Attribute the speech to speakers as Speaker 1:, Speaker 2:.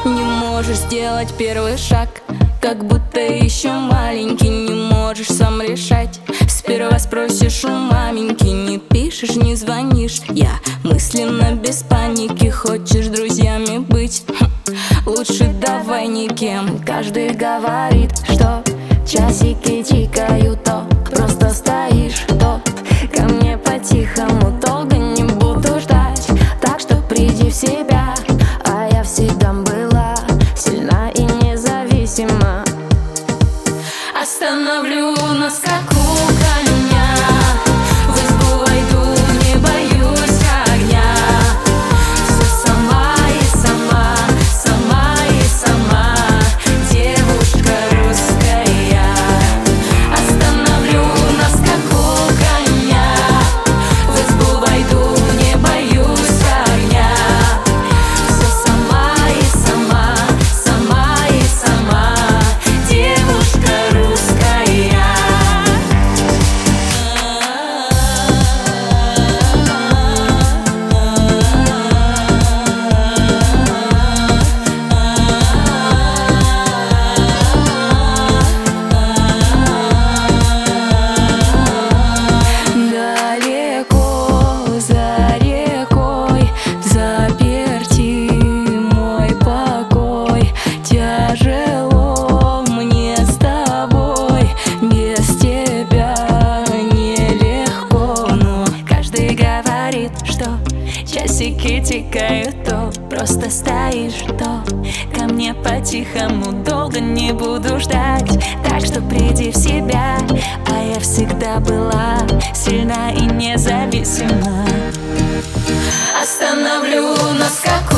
Speaker 1: Не можешь сделать первый шаг, как будто еще маленький. Не можешь сам решать, сперва спросишь у маменьки. Не пишешь, не звонишь, я мысленно без паники. Хочешь друзьями быть? Лучше давай никем. Каждый говорит, что часики тикают, то просто стоишь, то ко мне по-тихому. Долго не буду ждать, так что приди в себя. А я всегда была сильна и независима. Остановлю на скаку коня, в избу войду, не боюсь огня. Все сама и сама, сама и сама, девушка русская. Остановлю на скаку коня, в избу войду, не боюсь огня. Все сама и сама, сама и сама, девушка русская. Далеко за рекой заперти мой покой. Тяжело мне с тобой, без тебя нелегко. Но каждый говорит, что часики тикают, то просто стоишь, то ко мне по-тихому. Долго не буду ждать, так что приди в себя. А я всегда была сильна и независима. Остановлю на скаку